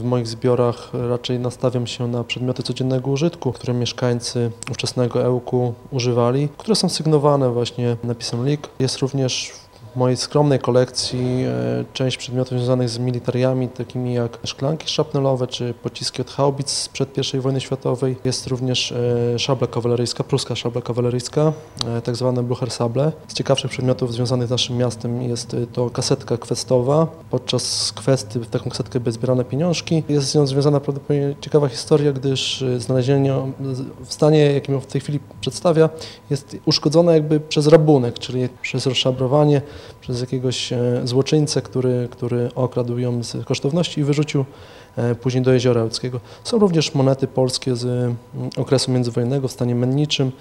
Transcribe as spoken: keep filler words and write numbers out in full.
W moich zbiorach raczej nastawiam się na przedmioty codziennego użytku, które mieszkańcy ówczesnego Ełku używali, które są sygnowane właśnie napisem Lik. Jest również w mojej skromnej kolekcji część przedmiotów związanych z militariami, takimi jak szklanki szrapnelowe czy pociski od haubic sprzed pierwszej wojny światowej. Jest również szabla kawaleryjska, pruska szabla kawaleryjska, tak zwane Bluchersable. Z ciekawszych przedmiotów związanych z naszym miastem jest to kasetka kwestowa. Podczas kwesty w taką kasetkę były zbierane pieniążki. Jest z nią związana prawdopodobnie ciekawa historia, gdyż znalezienie ją w stanie, jakim ją w tej chwili przedstawia, jest uszkodzona jakby przez rabunek, czyli przez rozszabrowanie, przez jakiegoś złoczyńcę, który, który okradł ją z kosztowności i wyrzucił później do Jeziora Ełckiego. Są również monety polskie z okresu międzywojennego w stanie menniczym.